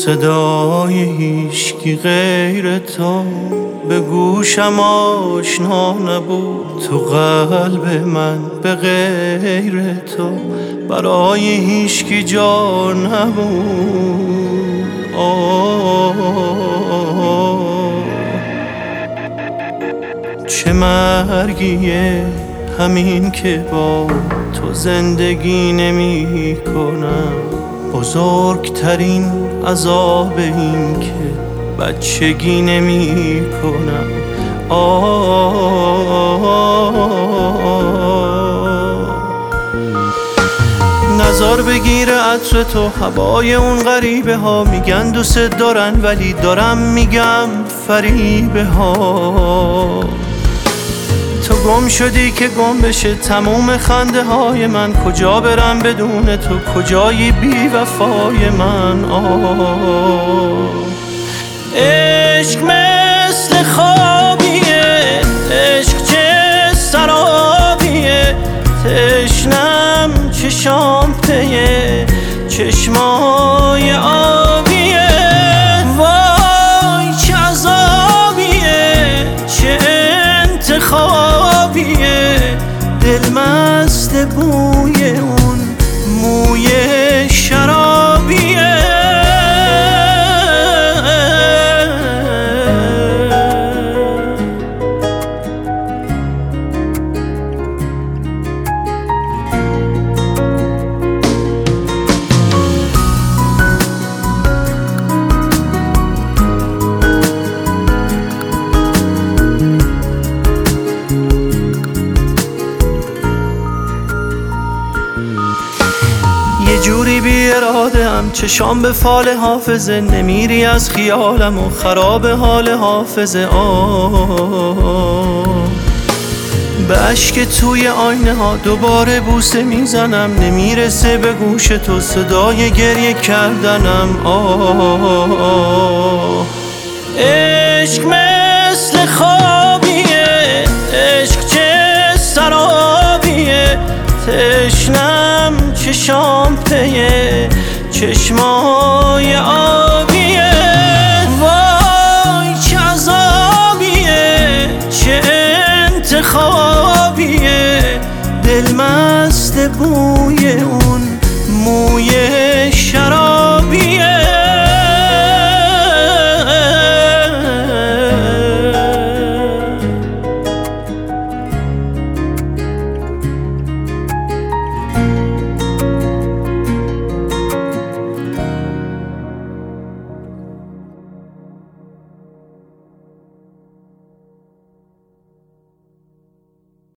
صدای هیچکی غیر تو به گوشم آشنا نبود. تو قلب من به غیر تو برای هیچکی جا نبود. چه مرگیه همین که با تو زندگی نمی کنم. بزرگترین عذاب این که بچگی نمی کنم. نظر بگیره عطر تو، هوای اون غریبه ها. میگن دوست دارن ولی دارم میگم فریبه ها. تو گم شدی که گم بشه تموم خنده های من. کجا برم بدون تو، کجایی بی وفای من. عشق مثل خوابیه، عشق چه سرابیه. تشنم چشام پیه، چشمای آبیه. وای چه عذابیه، چه انتخابیه. دل مست بوی اون موی شرابیه. یه جوری بی اراده ام چشام به فال حافظه. نمیری از خیالم و خراب حال حافظه. به اشک توی آینه ها دوباره بوسه میزنم. نمیرسه به گوش تو صدای گریه کردنم. عشق مثل خوابیه، عشق چه سرابیه. تشنم چشام پیه، چشمای آبیه. وای چه عذابیه، چه انتخابیه. دل مست بوی اون موی